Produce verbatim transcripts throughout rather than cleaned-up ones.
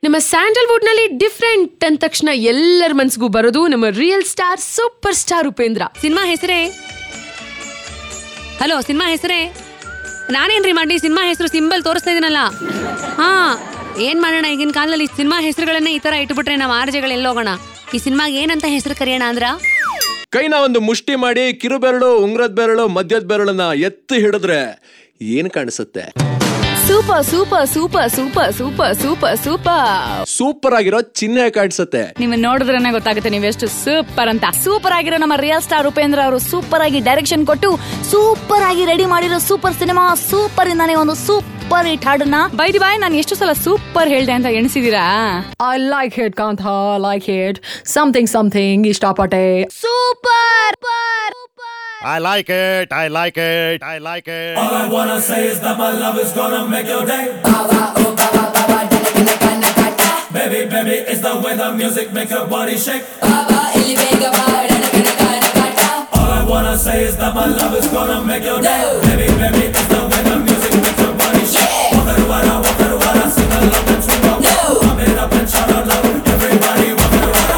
ನಮ್ಮ ಸ್ಯಾಂಡಲ್ವುಡ್ ನಲ್ಲಿ ಡಿಫ್ರೆಂಟ್ ಅಂದ ತಕ್ಷಣ ಎಲ್ಲರ ಮನ್ಸಿಗೂ ಬರೋದು ನಮ್ಮ real star super star Upendra. Cinema ಹೆಸರೇ ಹಲೋ ಸಿನಿಮಾ ಹೆಸರೇ ನಾನೇನ್ರಿ ಮಾಡಿ ಸಿನಿಮಾ ಹೆಸರು ಸಿಂಬಲ್ ತೋರಿಸ್ತಾ ಇದೀನಲ್ಲ. ಹಾ ಏನ್ ಮಾಡೋಣ, ಈಗಿನ ಕಾಲದಲ್ಲಿ ಸಿನಿಮಾ ಹೆಸರುಗಳನ್ನ ಈ ತರ ಇಟ್ಬಿಟ್ರೆ ನಾವು ಆರ್ಜೆಗಳು ಎಲ್ಲೋಗೋಣ. ಈ ಸಿನಿಮಾಗೆ ಏನಂತ ಹೆಸರು ಕರೆಯೋಣ ಅಂದ್ರ, ಕೈನ ಒಂದು ಮುಷ್ಟಿ ಮಾಡಿ ಕಿರು ಬೆರಳು, ಉಂಗ್ರದ ಬೆರಳು, ಮಧ್ಯದ ಬೆರಳನ್ನ ಎತ್ತಿ ಹಿಡಿದ್ರೆ ಏನ್ ಕಾಣಿಸುತ್ತೆ? Super super super super super super super super ಆಗಿರೋ ಚಿಹ್ನೆ ಕಾಣಿಸುತ್ತೆ. ನಿಮ್ ನೋಡಿದ್ರೇನೆ ಗೊತ್ತಾಗುತ್ತೆ ನೀವೆಷ್ಟು ಸೂಪರ್ ಅಂತ. ಸೂಪರ್ ಆಗಿರೋ ನಮ್ಮ ರಿಯಲ್ ಸ್ಟಾರ್ ಉಪೇಂದ್ರ ಅವರು ಸೂಪರ್ ಆಗಿ ಡೈರೆಕ್ಷನ್ ಕೊಟ್ಟು ಸೂಪರ್ ಆಗಿ ರೆಡಿ ಮಾಡಿರೋ ಸೂಪರ್ ಸಿನಿಮಾ ಸೂಪರ್ ಇಂದಾನೆ ಒಂದು ಸೂಪರ್ ಹಿಟ್ ಹಾಡನ್ನ ಬೈದಿ ಬಾಯ್ ನಾನು ಎಷ್ಟು ಸಲ ಸೂಪರ್ ಹೇಳ್ದೆ ಅಂತ ಎಣಿಸಿದೀರಾ? ಐ ಲೈಕ್ ಇಟ್ ಕಾಂತ, ಲೈಕ್ ಇಟ್ ಸಮಥಿಂಗ್ ಸಮಥಿಂಗ್ ಇಷ್ಟಪಟ್ಟೆ. Super I like it, I like it, I like it. All I wanna say is that my love is gonna make your day. Baby, baby, it's the way the music make your body shake. All I wanna say is that my love is gonna make your day. Baby, baby, it's the way the music make your body shake. Walk it wada, walk it wada, sing along and swing up. Pump it up and shout out loud, everybody walk it wada.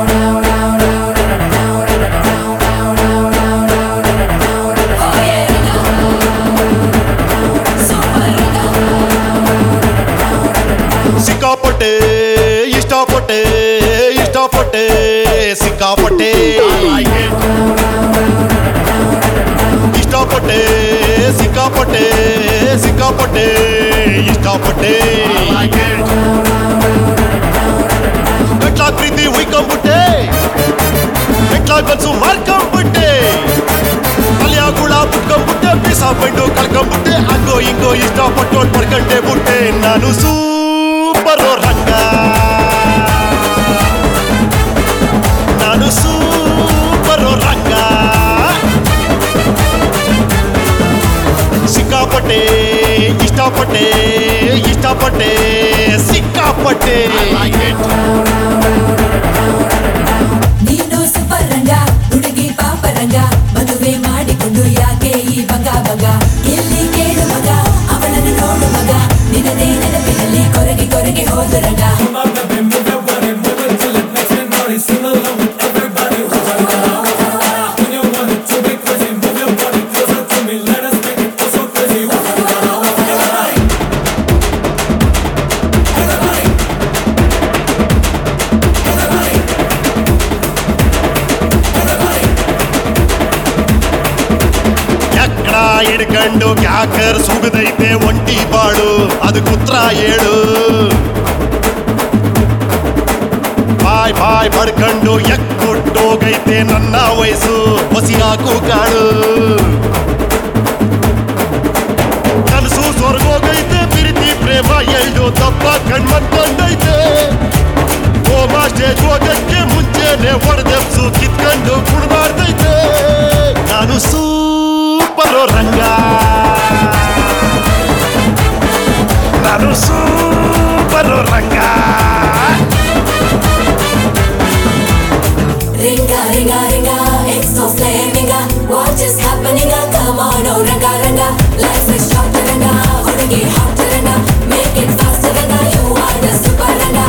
ಸಿಕ್ಕಾಪಟ್ಟೆ ಇಷ್ಟಪಟ್ಟೆ ಇಷ್ಟಪಟ್ಟೆ ಸಿಕ್ಕಾಪಟ್ಟೆ ಇಷ್ಟಪಟ್ಟೆ ಸಿಕ್ಕಾಪಟ್ಟೆ ಸಿಕ್ಕಾಪಟ್ಟೆ ಇಷ್ಟಪಟ್ಟೆ ಗಟ್ಲಾಗ್ ಪ್ರೀತಿ ಉಯ್ಕೊಂಬಿಟ್ಟೆ, ಗಟ್ಲಾಗ್ ಕನ್ಸು ಮಾರ್ಕೊಂಬಿಟ್ಟೆ, ಅಲಿಯಾಗುಳ ಬಿಟ್ಕೊಂಬಿಟ್ಟೆ, ಬೀಸ ಬಂಡು ಕಳ್ಕೊಂಬಿಟ್ಟೆ, ಹಂಗೋ ಹಿಂಗೋ ಇಷ್ಟಪಟ್ಟು ಪಡ್ಕಂಡೆ ಬಿಟ್ಟೆ. ನಾನು ಸೂಪರ್ ರಂಗ, ನಾನು ಸೂಪರ್ ರಂಗ, ಸಿಕ್ಕಾಪಟ್ಟೆ ಇಷ್ಟಪಟ್ಟೆ ಇಷ್ಟಪಟ್ಟೆ ಸಿಕ್ಕಾಪಟ್ಟೆ. ನೀನು ಸೂಪರ್ ರಂಗ, ಹುಡುಗಿ ಪಾಪ ರಂಗ, ಮದುವೆ ಮಾಡಿಕೊಂಡು ಯಾಕೆ ಈ ಬಗ ಬಗ? ಎಲ್ಲಿ ಕೇಳು ಮಗ, ಅವನನ್ನು ನೋಡು ಮಗ, ನಿನ್ನದೇ ನೆನಪಿನಲ್ಲಿ ಕೊರಗಿ ಕೊರಗಿ ಹೋದ ರಂಗ. Come on, baby, move your body, move it till it makes me naughty. Sing along with everybody. Walk it wada, walk it wada. When you want it to be crazy, move your body closer to me. Let us make it so crazy. Walk it wada, walk it wada. Everybody, everybody, everybody. ಎಕ್ಕಡ ಹಿಡ್ಕೊಂಡು ಕ್ಯಾಕರ್ ಸುಗದೈತೆ ಒಂಟಿ ಬಾಳು, ಅದಕ್ಕೆ ಉತ್ತರ ಹೇಳು. ಬಾಯ್ ಬಾಯ್ ಪಡ್ಕೊಂಡು ಎಕ್ಕುಟ್ಟೋಗೈತೆ ನನ್ನ ವಯಸ್ಸು, ಹೊಸಿ ಹಾಕು ಕಾಳು. ಕನಸು ಸ್ವರ್ಗೋಗೈತೆ, ಪ್ರೀತಿ ಪ್ರೇಮ ಎಲ್ಡು ತಪ್ಪ ಕಣ್ಮಟ್ಕೊಂಡೈತೆ. ಹೋಮ ಸ್ಟೇಜ್ ಹೋಗಕ್ಕೆ ಮುಂಚೆನೆ ಹೊಡೆದೆಪ್ಸು ಕಿತ್ಕೊಂಡು ಕುಡ್ಬಾರ್ದೈತೆ. ನಾನು ಸೂಪರ್ ರಂಗ, ನಾನು super Ranga. Ringa, ringa, ringa, it's so flaming. What is happening? Come on, oh ranga, ranga. Life is short, ranga. Hurricane hot, ranga. Make it faster, ranga. You are the super ranga.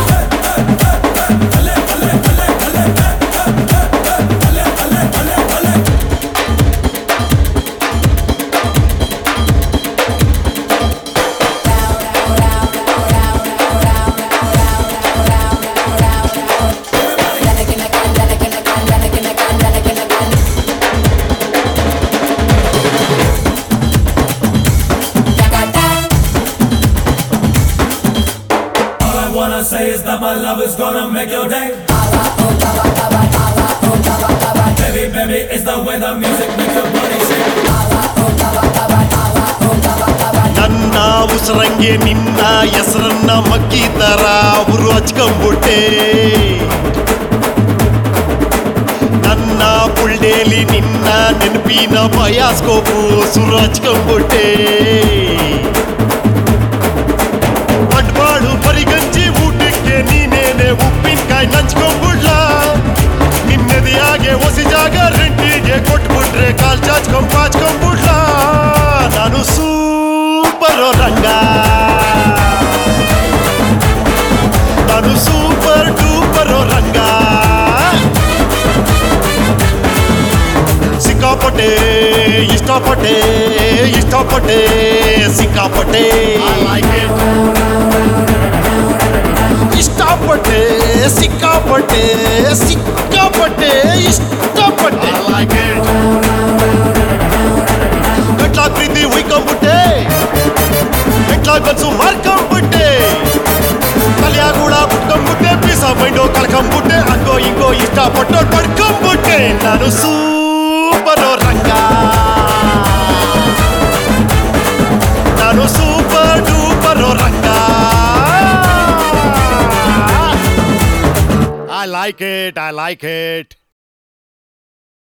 All I wanna say is that my love is gonna make your day. Baby, baby, it's the way the music make your body shake. ನನ್ನ ಉಸಿರಂಗೆ ನಿನ್ನ ಹೆಸರನ್ನ ಮಕ್ಕಿ ತರ ಉರು ಹಚ್ಕೊಂಬಿಟ್ಟೆ. ನನ್ನ ಬುಲ್ಡೇಲಿ ನಿನ್ನ ನೆನಪಿನ ಬಯಾಸ್ಕೋಪು ಸುರು ಹಚ್ಕೊಂಬಿಟ್ಟೆ. ಬಂಡ್ವಾಳು ಪರಿಗಂಜಿ ಊಟಕ್ಕೆ ನೀನೇನೆ ಉಪ್ಪಿನಕಾಯಿ ನಂಚ್ಕೊಂಡ್ಬಿಡ್ಲ. ನಿನ್ನೆದೆಯಾಗೆ ಹೊಸಿ ಜಾಗ ರೆಂಟಿಗೆ ಕೊಟ್ಬಿಟ್ರೆ ಕಾಲ್ ಚಾಚ್ಕೊಂಡ್ ಪಾಚ್ಕೊಂಡ್ಬಿಡ್ಲ. ನಾನು ಸೂಪರ್ ರಂಗ, ನಾನು ಸೂಪರ್ ಡೂಪರ್ ರಂಗ ಸಿಕ್ಕಾಪಟ್ಟೆ ಇಷ್ಟಪಟ್ಟೆ ಇಷ್ಟಪಟ್ಟೆ ಸಿಕ್ಕಾಪಟ್ಟೆ ಇಷ್ಟಪಟ್ಟೆ ಸಿಕ್ಕಾಪಟ್ಟೆ ಸಿಕ್ಕಾಪಟ್ಟೆ ಇಷ್ಟಪಟ್ಟೆ ಗಟ್ಲಾಗ್ ಪ್ರೀತಿ ಹುಯ್ಕೊಂಬಿಟ್ಟೆ ಗಟ್ಲಾಗ್ ಬನ್ಸು ಮಾರ್ಕೊಂಬಿಟ್ಟೆ ತಲೆಯಾಗುಳ ಬಿಟ್ಕೊಂಬಿಟ್ಟೆ ಪೀಸ ಮೈಂಡು ಕಳ್ಕೊಂಬಿಟ್ಟೆ ಹಂಗೋ ಹಿಂಗೋ ಇಷ್ಟಪಟ್ಟು ಪಡ್ಕೊಂಬಿಟ್ಟೆ ನಾನು ಸೂಪರ್ ರಂಗ ನಾನು super duper Ranga I like it, I like it.